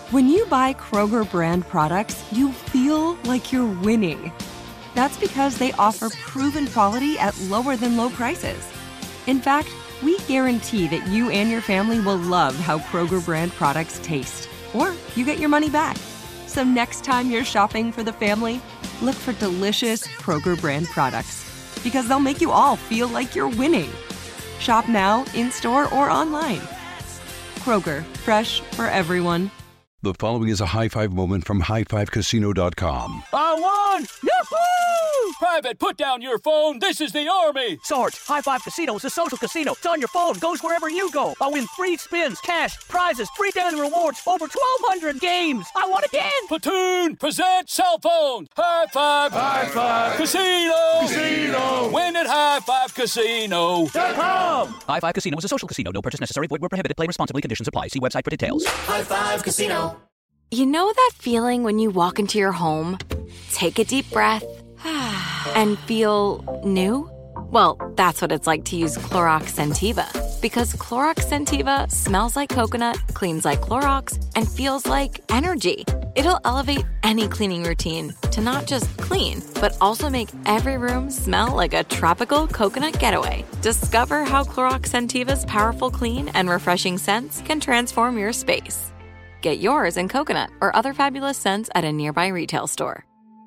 When you buy Kroger brand products, you feel like you're winning. That's because they offer proven quality at lower than low prices. In fact, we guarantee that you and your family will love how Kroger brand products taste, or you get your money back. So next time you're shopping for the family, look for delicious Kroger brand products, because they'll make you all feel like you're winning. Shop now, in-store, or online. Kroger, fresh for everyone. The following is a high-five moment from highfivecasino.com. I won! Yahoo! Private, put down your phone. This is the Army. Sarge, High Five Casino is a social casino. It's on your phone. Goes wherever you go. I win free spins, cash, prizes, free daily rewards, over 1,200 games. I won again. Platoon, present cell phone. High Five. High Five. Casino. Casino. Win at highfivecasino.com. High Five Casino is a social casino. No purchase necessary. Void where prohibited. Play responsibly. Conditions apply. See website for details. High Five Casino. You know that feeling when you walk into your home, take a deep breath, and feel new? Well, that's what it's like to use Clorox Scentiva. Because Clorox Scentiva smells like coconut, cleans like Clorox, and feels like energy. It'll elevate any cleaning routine to not just clean, but also make every room smell like a tropical coconut getaway. Discover how Clorox Scentiva's powerful clean and refreshing scents can transform your space. Get yours in coconut or other fabulous scents at a nearby retail store.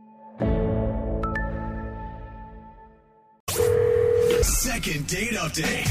Second date update.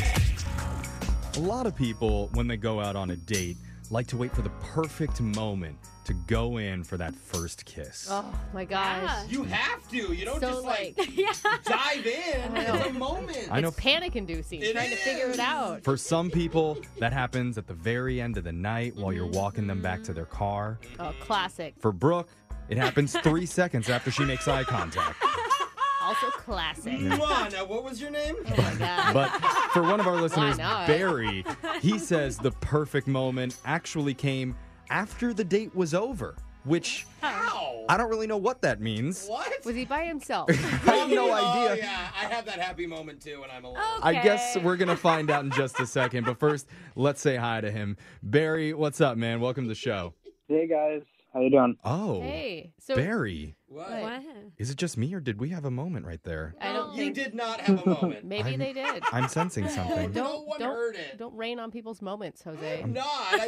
A lot of people, when they go out on a date, like to wait for the perfect moment to go in for that first kiss. Oh my gosh. Yeah. You have to. You don't So, just like, dive in. It's a moment. I know. It's panic-inducing, trying to figure it out. For some people, that happens at the very end of the night while you're walking them back to their car. Oh, classic. For Brooke, it happens 3 seconds after she makes eye contact. Also classic. Mwah. Now, what was your name? Oh my God. But for one of our listeners, not? Barry, he says the perfect moment actually came after the date was over, which How? I don't really know what that means. What? Was he by himself? I have no idea. Oh, yeah. I have that happy moment, too, when I'm alone. I guess we're going to find out in just a second. But first, let's say hi to him. Barry, what's up, man? Welcome to the show. Hey, guys. How you doing? Oh, Hey. So Barry. What? Is it just me, or did we have a moment right there? I don't You think. did not have a moment. Maybe they did. I'm sensing something. No one heard it. Don't rain on people's moments, Jose. I'm not.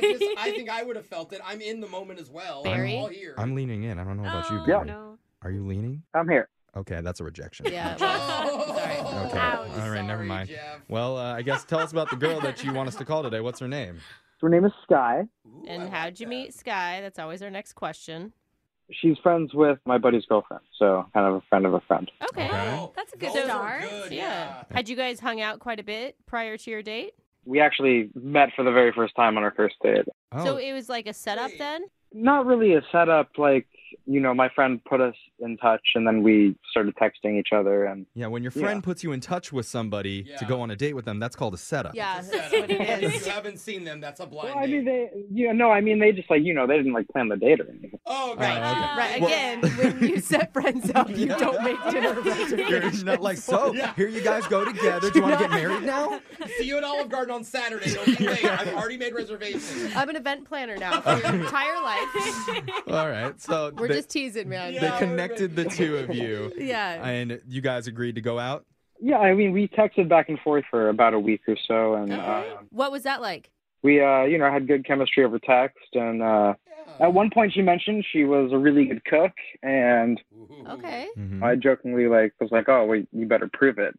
I think I would have felt it. I'm in the moment as well. Barry? I'm all here. I'm leaning in. I don't know about you, Yeah. Barry. Are you leaning? I'm here. Okay, that's a rejection. Yeah. Well, sorry. Okay. All right, never Sorry, mind. Jeff. Well, I guess tell us about the girl that you want us to call today. What's her name? Her name is Sky. Ooh, And I how'd like you that. meet Sky? That's always our next question. She's friends with my buddy's girlfriend, so kind of a friend of a friend. Okay. Oh, That's a good those are start. good, Yeah. Had you guys hung out quite a bit prior to your date? We actually met for the very first time on our first date. Oh, So it was like a setup Wait. then? Not really a setup, like, my friend put us in touch, and then we started texting each other, and yeah, when your friend puts you in touch with somebody to Yeah. go on a date with them, that's called a setup. Yeah, It's a that's setup. what it If is. you haven't seen them, that's a blind well, I mean, date. they just like, they didn't like plan the date or anything. Oh, Oh, okay. okay. Right. Well- Again, when you set friends up, you don't make dinner You're reservations. not like, so, Yeah. here you guys go together. Do you want to get married now? See you at Olive Garden on Saturday. Don't be late. I've already made reservations. I'm an event planner now for your entire life. All right, so We're they, just teasing, man. they Yeah, connected the two of you, Yeah. and you guys agreed to go out? Yeah, I mean, we texted back and forth for about a week or so, and What was that like? we, had good chemistry over text, and at one point she mentioned she was a really good cook, and Okay. Mhm. I jokingly was like, oh, well, you better prove it.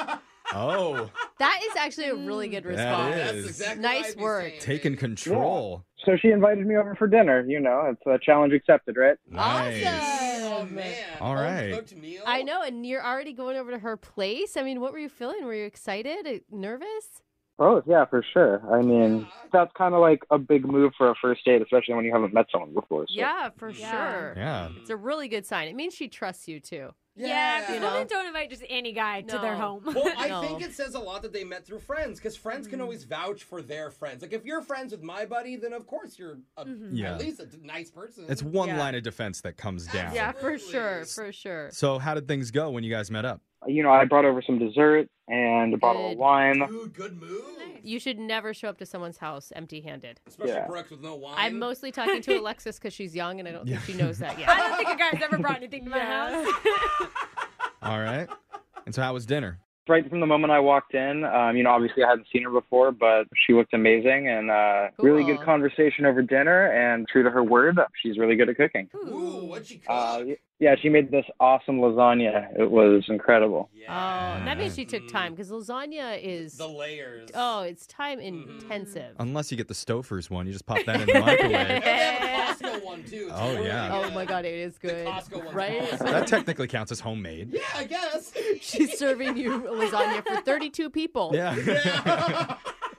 Oh, That is actually a really good That response. is. That's exactly Nice what I'd be work. saying, taking baby. control. So she invited me over for dinner, it's a challenge accepted, right? Nice. Oh, Awesome. man. All right. Home-cooked meal? I know, and you're already going over to her place. I mean, what were you feeling? Were you excited? Nervous? Oh, yeah, for sure. I mean, that's kind of like a big move for a first date, especially when you haven't met someone before. So. Yeah, for sure. Yeah. It's a really good sign. It means she trusts you too. Yeah, You women know? don't invite just any guy to their No. home. Well, I No. think it says a lot that they met through friends, because friends can always vouch for their friends. Like, if you're friends with my buddy, then of course you're Yeah. at least a nice person. It's one Yeah. line of defense that comes down. Yeah, for Absolutely. sure, for sure. So how did things go when you guys met up? I brought over some dessert and a bottle of wine. Dude, good move. You should never show up to someone's house empty-handed. Especially Brooks with no wine. I'm mostly talking to Alexis because she's young and I don't think she knows that yet. I don't think you guys ever brought anything to my house. All right. And so how was dinner? Right from the moment I walked in, obviously I hadn't seen her before, but she looked amazing and really good conversation over dinner. And true to her word, she's really good at cooking. Ooh, what'd she cook? Yeah, she made this awesome lasagna. It was incredible. Oh, that means she took time because lasagna is the layers. Oh, it's time intensive. Unless you get the Stouffer's one, you just pop that in the microwave. And they have a Costco one too. Oh, yeah. Oh my God, it is good. The Costco one's right? awesome. That technically counts as homemade. Yeah, I guess. She's serving you lasagna for 32 people. Yeah.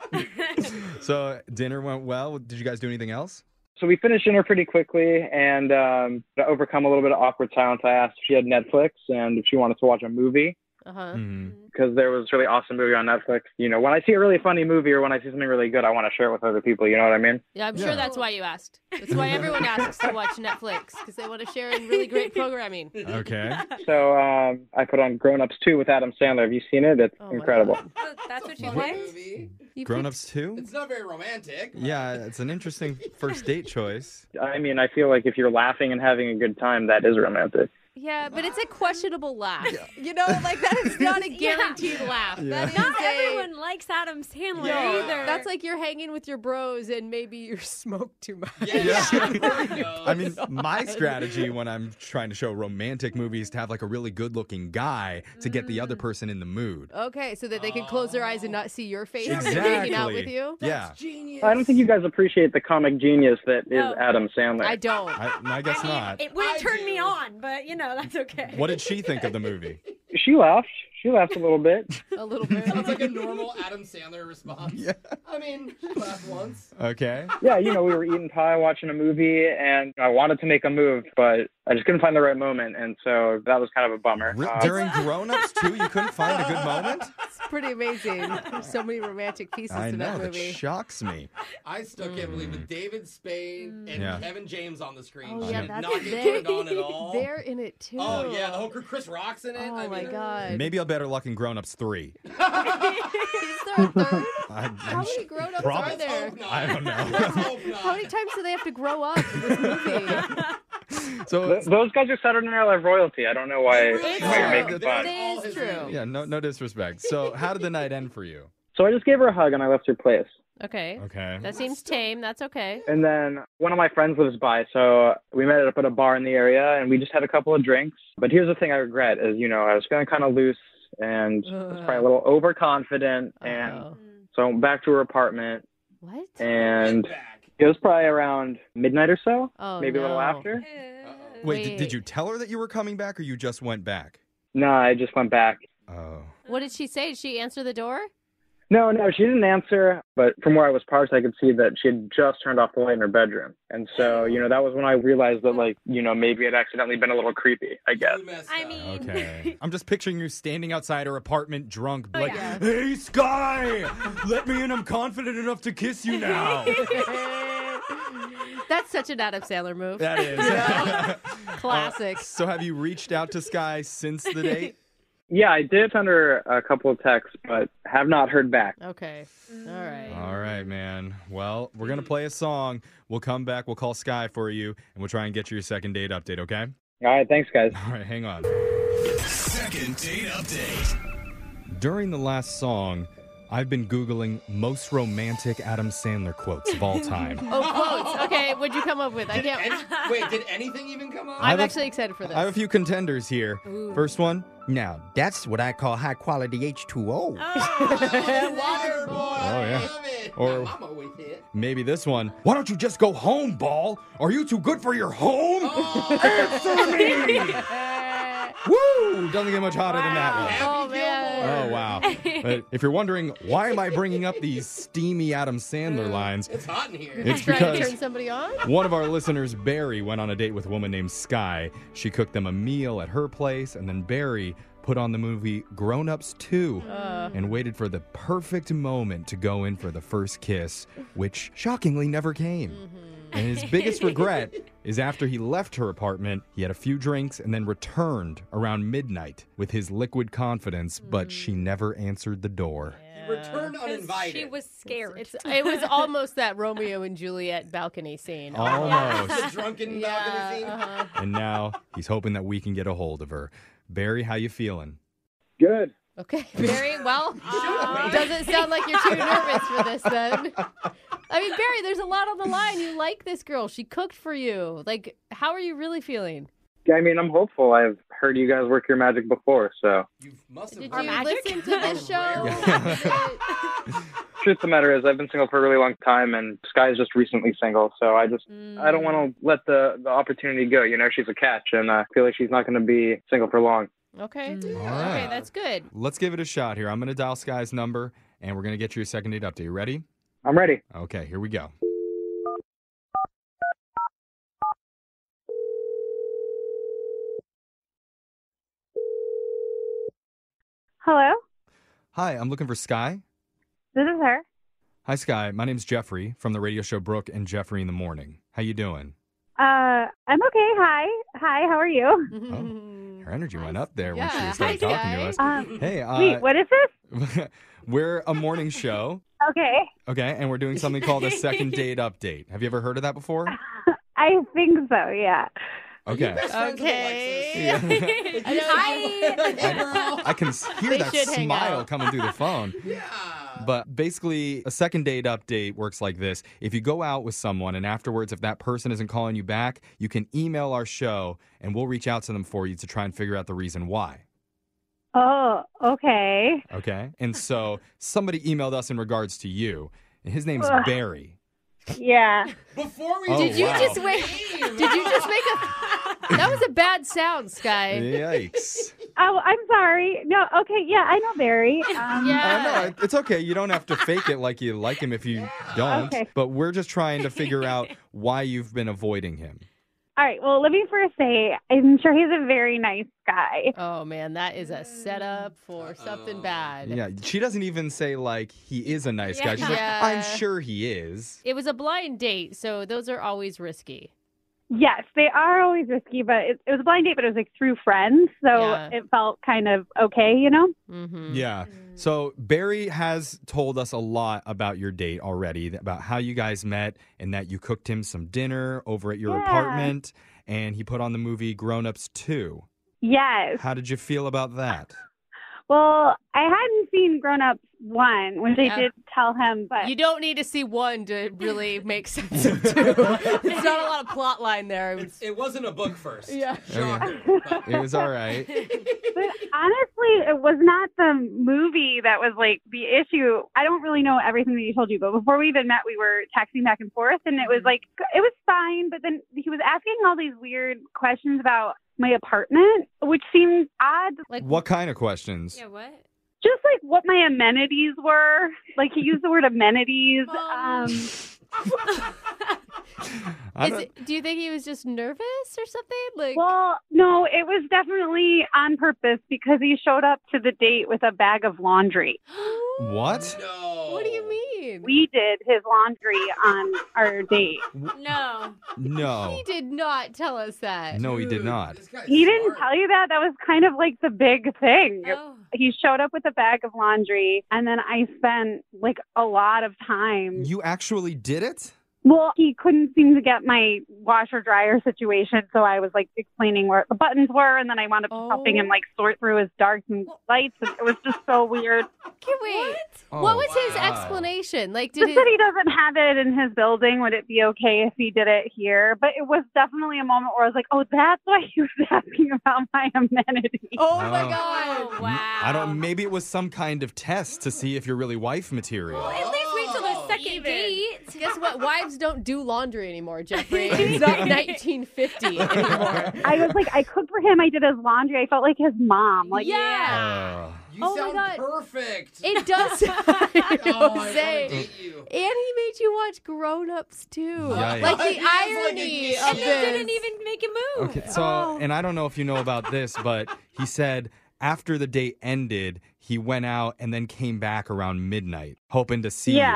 So dinner went well. Did you guys do anything else? So we finished dinner pretty quickly, and to overcome a little bit of awkward silence, I asked if she had Netflix and if she wanted to watch a movie. Because there was a really awesome movie on Netflix. When I see a really funny movie or when I see something really good, I want to share it with other people. You know what I mean? Yeah, I'm sure that's why you asked. That's why everyone asks to watch Netflix, because they want to share in really great programming. Okay. So I put on Grown Ups 2 with Adam Sandler. Have you seen it? It's incredible. That's what you picked? Grown Ups 2? It's not very romantic. Yeah, it's an interesting first date choice. I mean, I feel like if you're laughing and having a good time, that is romantic. Yeah, but it's a questionable laugh. That is not a guaranteed laugh. Yeah. That is Not everyone likes Adam Sandler either. That's like you're hanging with your bros and maybe you smoke too much. Yeah. I mean, my strategy when I'm trying to show romantic movies is to have like a really good-looking guy to get the other person in the mood. Okay, so that they can close their eyes and not see your face Exactly. and hanging out with you? Yeah. Genius. I don't think you guys appreciate the comic genius that is Adam Sandler. I don't. I guess not. It wouldn't turn me on, but that's okay. What did she think of the movie? She laughed. She laughed a little bit. A little bit. Sounds like a normal Adam Sandler response. Yeah. I mean, she laughed once. Okay. Yeah, we were eating pie, watching a movie, and I wanted to make a move, but I just couldn't find the right moment, and so that was kind of a bummer. During Grown Ups 2, you couldn't find a good moment? It's pretty amazing. There's so many romantic pieces I to know, that that movie. shocks me. I still can't believe it. David Spade and Kevin James on the screen. Oh, yeah, Did that's not get turned on at all. They're in it, too. Oh, yeah, the whole crew. Chris Rock's in it. Oh, my God. Maybe I'll better luck in Grown Ups 3. Is there a third? How many grown-ups Probably. are there? I don't know. How many times do they have to grow up in this movie? So those guys are Saturday Night Live royalty. I don't know why you're making fun. It is true. Yeah, no disrespect. So how did the night end for you? So I just gave her a hug and I left her place. Okay. Okay. That seems tame. That's okay. And then one of my friends lives by, so we met up at a bar in the area and we just had a couple of drinks. But here's the thing I regret is, I was feeling kind of loose and I was probably a little overconfident. And so I went back to her apartment. What? And it was probably around midnight or so, maybe a little no. after. Wait, did you tell her that you were coming back or you just went back? No, I just went back. Oh. What did she say? Did she answer the door? No, she didn't answer, but from where I was parked, I could see that she had just turned off the light in her bedroom. And so, that was when I realized that, maybe it accidentally been a little creepy, I guess. I mean... Okay. I'm just picturing you standing outside her apartment drunk, hey, Sky, let me in. I'm confident enough to kiss you now. That's such an Adam Sandler move. That is. Classic. So have you reached out to Sky since the date? Yeah, I did send her a couple of texts, but have not heard back. Okay. All right. All right, man. Well, we're going to play a song. We'll come back. We'll call Sky for you, and we'll try and get you your second date update, okay? All right, thanks, guys. All right, hang on. Second date update. During the last song, I've been Googling most romantic Adam Sandler quotes of all time. Oh, quotes. Okay, what'd you come up with? I can't... Wait, did anything even come up? I'm actually excited for this. I have a few contenders here. Ooh. First one. Now, that's what I call high-quality H2O. Water boy. Oh, yeah. I love it. Or My mama always hit. maybe this one. Why don't you just go home, Ball? Are you too good for your home? Answer me! Woo! Doesn't get much hotter than that one. Oh, man. Oh, wow. But if you're wondering, why am I bringing up these steamy Adam Sandler lines? It's hot in here. It's Trying to because turn somebody on? one of our listeners, Barry, went on a date with a woman named Sky. She cooked them a meal at her place, and then Barry put on the movie Grown Ups 2 and waited for the perfect moment to go in for the first kiss, which shockingly never came. And his biggest regret is after he left her apartment, he had a few drinks and then returned around midnight with his liquid confidence, but she never answered the door. He returned uninvited. She was scared. It was almost that Romeo and Juliet balcony scene. Almost. The drunken balcony scene. Uh-huh. And now he's hoping that we can get a hold of her. Barry, how you feeling? Good. Okay, very well. Doesn't sound like you're too nervous for this then. I mean, Barry, there's a lot on the line. You like this girl. She cooked for you. Like, how are you really feeling? I mean, I'm hopeful. I've heard you guys work your magic before, so. You must have Did heard you listen to this show? Truth of the matter is, I've been single for a really long time, and Sky's just recently single, so I don't want to let the opportunity go. You know, she's a catch, and I feel like she's not going to be single for long. Okay. All right. Okay, that's good. Let's give it a shot here. I'm going to dial Sky's number, and we're going to get you a second date update. You ready? I'm ready. Okay, here we go. Hello, Hi, I'm looking for Sky. this is her. Hi, Sky. My name's Jeffrey from the radio show Brooke and Jeffrey in the Morning. How you doing? I'm okay. Hi, how are you? Oh, her energy went up there when she Yeah. started Hi, talking to Sky. us. Hey, Wait, what is this? we're a morning show, Okay, okay, and we're doing something called a second date update. Have you ever heard of that before? I think so. Yeah. Okay. Okay. I can hear They that should hang smile out. coming through the phone. Yeah. But basically, a second date update works like this. If you go out with someone and afterwards, if that person isn't calling you back, you can email our show and we'll reach out to them for you to try and figure out the reason why. Oh, okay. Okay? And so somebody emailed us in regards to you. And his name's Ugh. Barry. Yeah. Before we Oh, Did you wow. just wait? Did you just make a? That was a bad sound, Sky. Yikes. Oh, I'm sorry. No, okay. Yeah, I know Barry. Yeah. No, it's okay. You don't have to fake it like you like him if you don't. Okay. But we're just trying to figure out why you've been avoiding him. All right. Well, let me first say, I'm sure he's a very nice guy. Oh man, that is a setup for something bad. Yeah, she doesn't even say, like, he is a nice guy. She's Yeah. like, I'm sure he is. It was a blind date, so those are always risky. Yes, they are always risky, but it was a blind date, but it was like through friends, so Yeah. it felt kind of okay, you know? Mm-hmm. Yeah. So Barry has told us a lot about your date already, about how you guys met and that you cooked him some dinner over at your Yeah. apartment and he put on the movie Grown Ups 2. Yes. How did you feel about that? Well, I hadn't seen Grown Ups 1, which I Yeah. did tell him, but You don't need to see one to really make sense of two. There's not a lot of plot line there. It wasn't a book first. Yeah. Shocker. It was all right. but honestly, it was not the movie that was like the issue. I don't really know everything that he told you, but before we even met, we were texting back and forth, and it was like, it was fine, but then he was asking all these weird questions about my apartment, which seemed odd. Like, What kind of questions? Yeah, what? Just like what my amenities were. Like he used the word amenities. I don't- do you think he was just nervous or something? Like, Well, no, it was definitely on purpose because he showed up to the date with a bag of laundry. What? No. what do you mean? We did his laundry on our date. No. No. He did not tell us that. No, he did not. This guy's He didn't smart. tell you that? That was kind of like the big thing. Oh. He showed up with a bag of laundry, and then I spent like a lot of time. You actually did it? Well, he couldn't seem to get my washer dryer situation, so I was like explaining where the buttons were, and then I wound up helping him like sort through his darks and lights, and it was just so weird. Wait, Oh, what was his wow. explanation? Like, did Just he? that he doesn't have it in his building. Would it be okay if he did it here? But it was definitely a moment where I was like, oh, that's why he was asking about my amenities. Oh my Oh. god! Oh, wow. I don't. Maybe it was some kind of test to see if you're really wife material. At least wait till the second date. Guess what? Wives don't do laundry anymore, Jeffrey. It's not 1950 anymore. I was like, I cooked for him. I did his laundry. I felt like his mom. Like, Yeah. You Oh my sound God. perfect. It does. Oh, I wanna say. date you. And he made you watch Grown Ups too. Yikes. Like the He is like a irony geek. of And they didn't this. even make a move. Okay, so, and I don't know if you know about this, but he said after the date ended, he went out and then came back around midnight, hoping to see Yeah. you.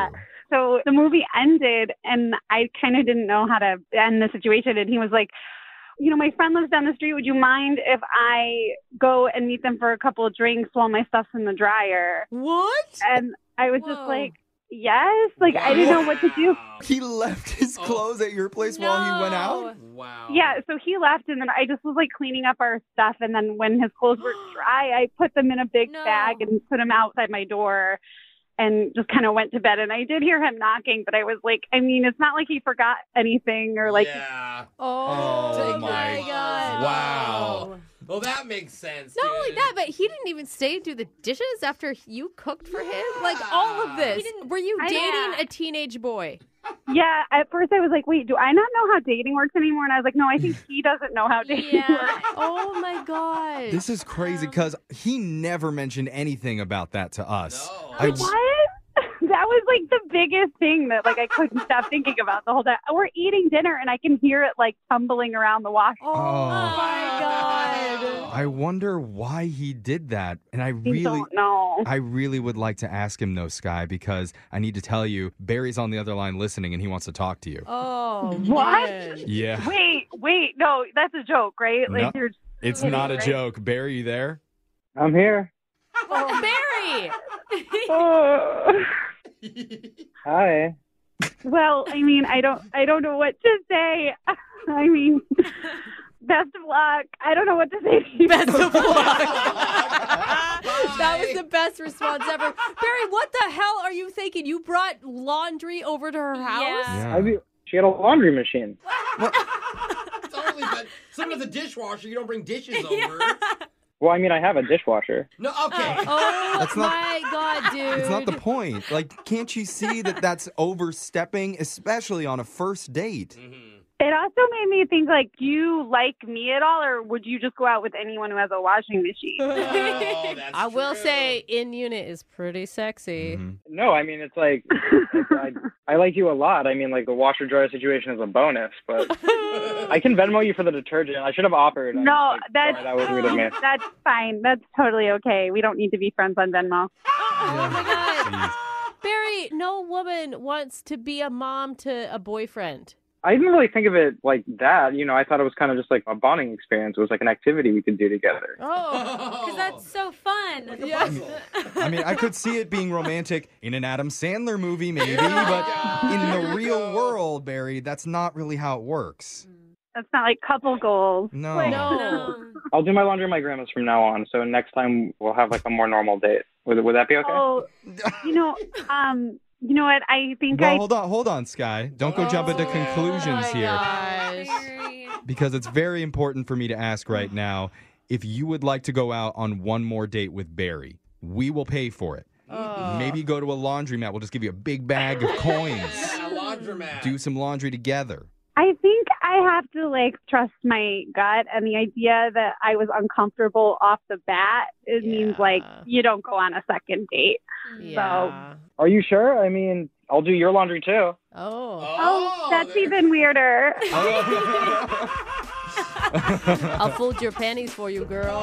So the movie ended, and I kind of didn't know how to end the situation. And he was like, my friend lives down the street. Would you mind if I go and meet them for a couple of drinks while my stuff's in the dryer? What? And I was just like, yes. Like, I didn't know what to do. He left his clothes at your place while he went out? Wow. Yeah, so he left, and then I just was like cleaning up our stuff. And then when his clothes were dry, I put them in a big bag and put them outside my door and just kind of went to bed. And I did hear him knocking, but I was like, I mean, it's not like he forgot anything or like. Yeah. Oh my God. Wow. Well, that makes sense. Not only that, but he didn't even stay and do the dishes after you cooked for him. Like all of this. Were you dating a teenage boy? Yeah, at first I was like, wait, do I not know how dating works anymore? And I was like, no, I think he doesn't know how dating works. Oh my God. This is crazy because he never mentioned anything about that to us. No. What? That was like the biggest thing that like I couldn't stop thinking about the whole time. We're eating dinner and I can hear it like tumbling around the wash. Oh my God. I wonder why he did that. And I don't know. I really would like to ask him though, Sky, because I need to tell you, Barry's on the other line listening and he wants to talk to you. Oh, what? Man. Yeah. Wait, no, that's a joke, right? No, Like it's not a joke. Barry, you there? I'm here. Oh, Barry! Hi. Well, I mean, I don't know what to say. I mean, best of luck. I don't know what to say to you. Best of luck. That was the best response ever. Barry, what the hell are you thinking? You brought laundry over to her house? Yeah. I mean, she had a laundry machine. Totally, but some of the dishwasher, you don't bring dishes over. Well, I mean, I have a dishwasher. No, okay. Oh, That's not- my God, dude. It's not the point. Like, can't you see that that's overstepping, especially on a first date? It also made me think, like, do you like me at all, or would you just go out with anyone who has a washing machine? I will say, in unit is pretty sexy. No, I mean, it's like, I like you a lot. I mean, like, the washer-dryer situation is a bonus, but I can Venmo you for the detergent. I should have offered. No, that was weird of me. That's fine. That's totally okay. We don't need to be friends on Venmo. Oh, my God. Barry, no woman wants to be a mom to a boyfriend. I didn't really think of it like that. I thought it was kind of just like a bonding experience. It was like an activity we could do together. Oh, because that's so fun. I mean, I could see it being romantic in an Adam Sandler movie, maybe, but in the real world, Barry, that's not really how it works. That's not like couple goals. No. No. I'll do my laundry at my grandma's from now on. So next time we'll have like a more normal date. Would that be okay? Oh, you know what? I think Well, hold on, Sky. Don't go jump into conclusions here. Gosh. Because it's very important for me to ask right now, if you would like to go out on one more date with Barry, we will pay for it. Maybe go to a laundromat. We'll just give you a big bag of coins. Yeah, laundromat. Do some laundry together. I think I have to like trust my gut, and the idea that I was uncomfortable off the bat, it means like you don't go on a second date. Yeah. So, Are you sure? I mean, I'll do your laundry too. oh, that's even weirder. I'll fold your panties for you, girl.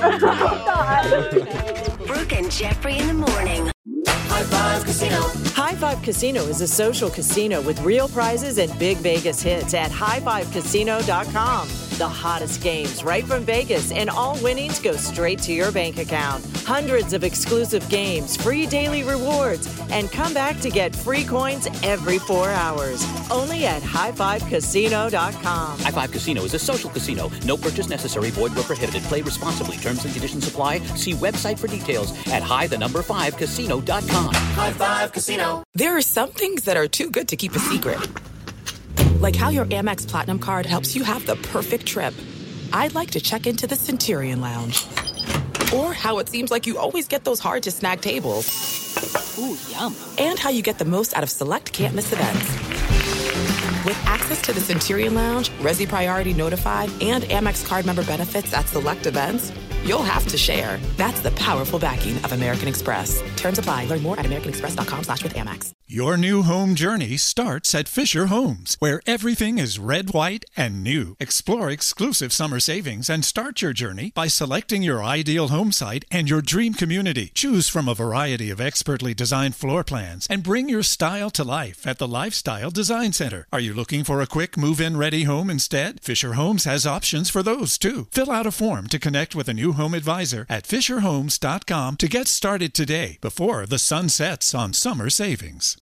Brooke and Jeffrey in the morning. High Five Casino. High Five Casino is a social casino with real prizes and big Vegas hits at highfivecasino.com. The hottest games right from Vegas, and all winnings go straight to your bank account. Hundreds of exclusive games, free daily rewards, and come back to get free coins every 4 hours. Only at highfivecasino.com. High Five Casino is a social casino. No purchase necessary. Void where prohibited. Play responsibly. Terms and conditions apply. See website for details at high5casino.com. High Five Casino. There are some things that are too good to keep a secret. Like how your Amex Platinum card helps you have the perfect trip. I'd like to check into the Centurion Lounge. Or how it seems like you always get those hard-to-snag tables. Ooh, yum. And how you get the most out of select can't-miss events. With access to the Centurion Lounge, Resi Priority Notified, and Amex card member benefits at select events, you'll have to share. That's the powerful backing of American Express. Terms apply. Learn more at americanexpress.com/withAmex. Your new home journey starts at Fisher Homes, where everything is red, white, and new. Explore exclusive summer savings and start your journey by selecting your ideal home site and your dream community. Choose from a variety of expertly designed floor plans and bring your style to life at the Lifestyle Design Center. Are you looking for a quick move-in ready home instead? Fisher Homes has options for those too. Fill out a form to connect with a new home advisor at fisherhomes.com to get started today before the sun sets on summer savings.